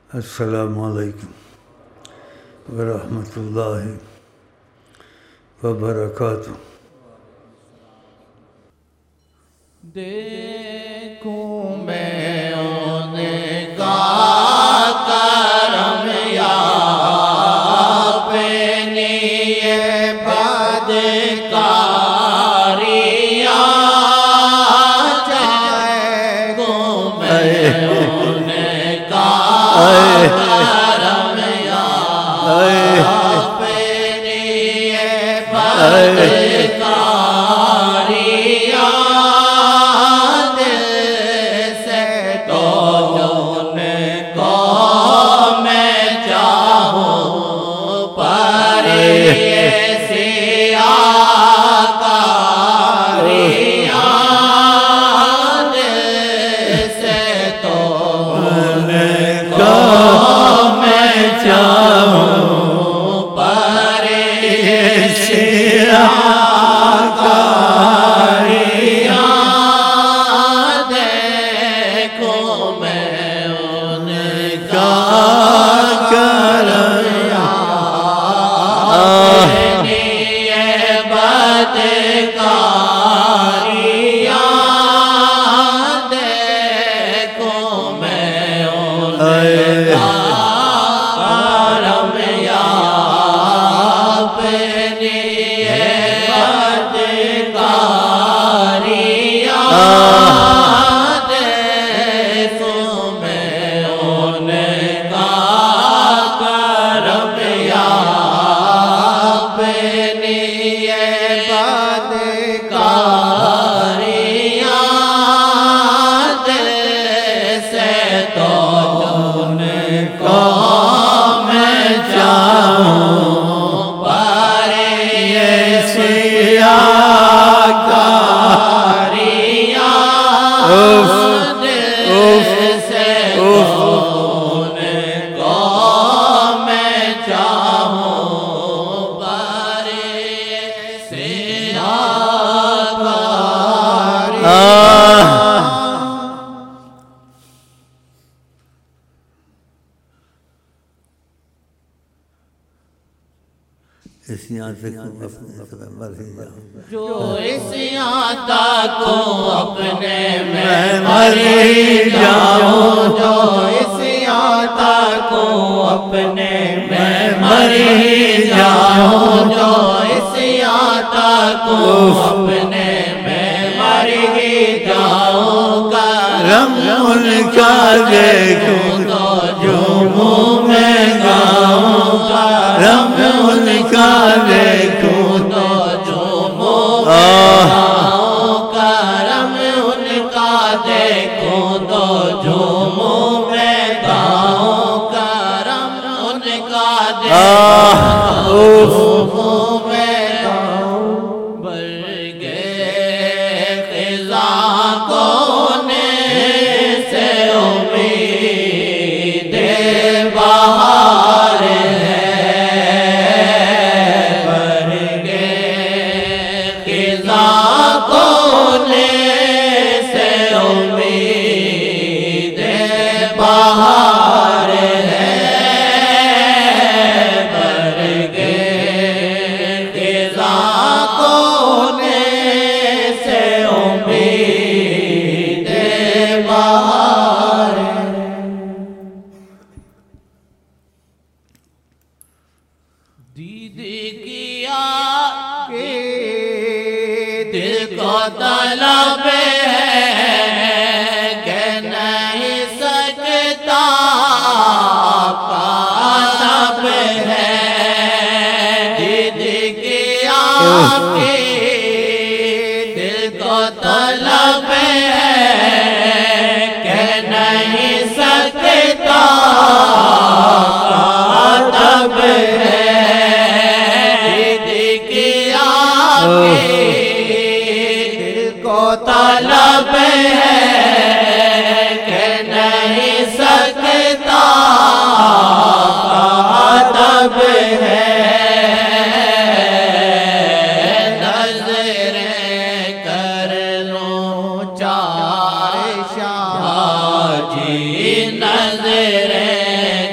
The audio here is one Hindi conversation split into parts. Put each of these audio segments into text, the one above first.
अस्सलामु अलैकुम व रहमतुल्लाहि व बरकातुहू। देखूं मैं उनका करम या अपनी ये बदकारियाँ, जाएगूं मैं उनका करम या अपनी ये बदकारियाँ, जो इस आता को अपने में मर जाऊं, जो इस आता को अपने में मर जाऊं, जो इस आता को अपने में मर जाऊं, करम उनका देखूं तो जो मुँह में गाऊं, करम उनका देखूं तो जो मुँह में गाऊं, करम उनका देखूं तो जो मुँह में गाऊं, करम उनका देखूं तो मुँह में गाऊं। बरगे ख़िज़ा कोने से उम्मीदे बहार है, बरगे ख़िज़ा कोने से उम्मीदे बहार है, बरगे ख़िज़ा कोने से उम्मीदे बहार है। दीदी किया के दिल को तलब है, कह नहीं सकता कालब है। दीदी किया के दिल को तलब है, कह नहीं सकता कालब है। दीदी किया के दिल को तलब है, कह नहीं सकता कालब है। नज़रें कर लूं चार शाह जी, नज़रें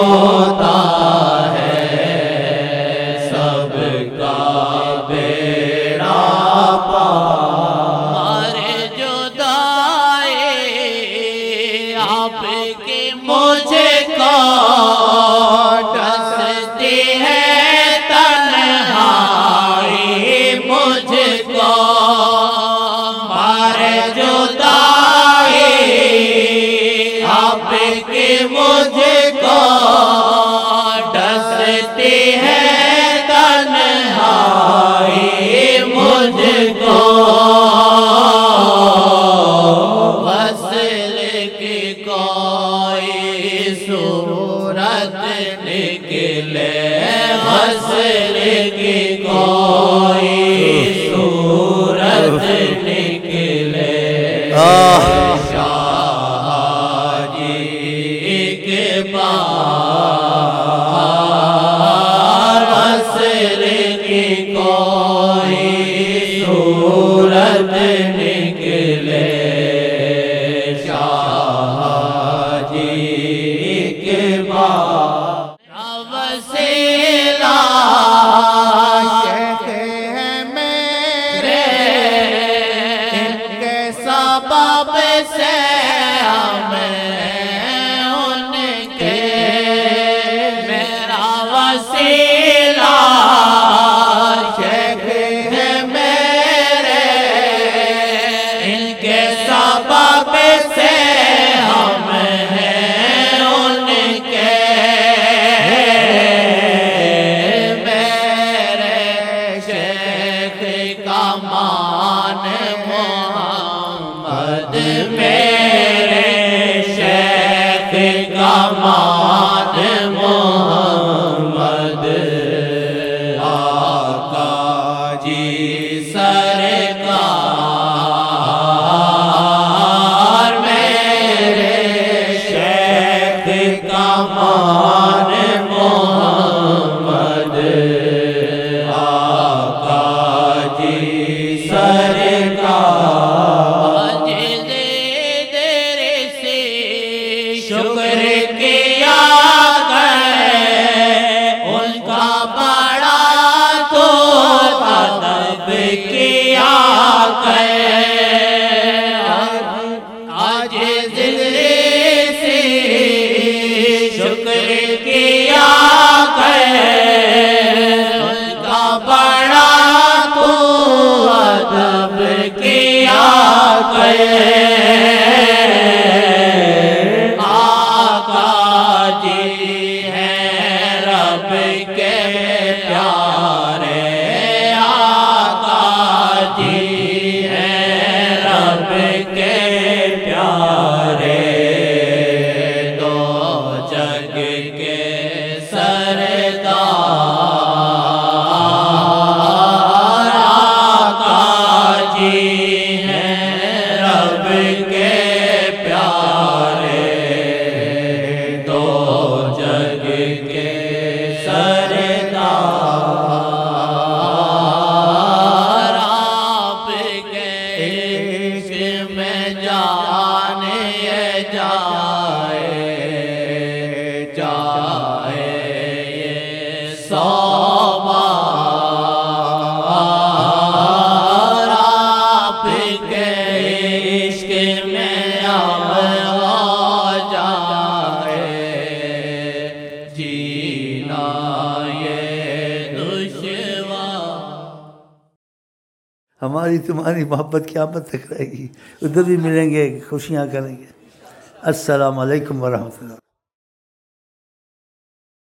होता है सबका बेड़ा पार। जुदाई आपकी मुझको डसती है, तन्हाई मुझको मारे। जुदाई आपकी मुझको डसती है, तन्हाई मुझको वसल की कोई सूरत निकले, वसल की कोई सूरत निकले। वसल की कोई सूरत निकले, शाह जी के बाद वसीला शेख है मेरे, इनके सबब से वसीला शेख है मेरे, इनके सबब से हम हैं उनके। मेरे शेख का मान मोहम्मद, मेरे शेख का मान मोहम्मद। आका जी सरकार, मेरे शेख का मान मोहम्मद। आका जी सरकार, देर से शुक्र किया उनका बड़ा तो अदब किया आज जिंदगी से शुक्र किया उनका बड़ा तो अदब किया आका जी हैं रब के प्यारे, आका जी हैं रब के प्यारे। दो जग के सरदार, आका जी हैं रब के प्यारे। दो जग के सरदार, आपके इश्क में जान ये जाए जाए ये सौ बार। आपके इश्क में अब हो जाए जीना ये दुश्वार। हमारी तुम्हारी मोहब्बत क़यामत तक रहेगी, उधर भी मिलेंगे, खुशियाँ करेंगे। अस्सलाम वालेकुम व रहमतुल्लाह।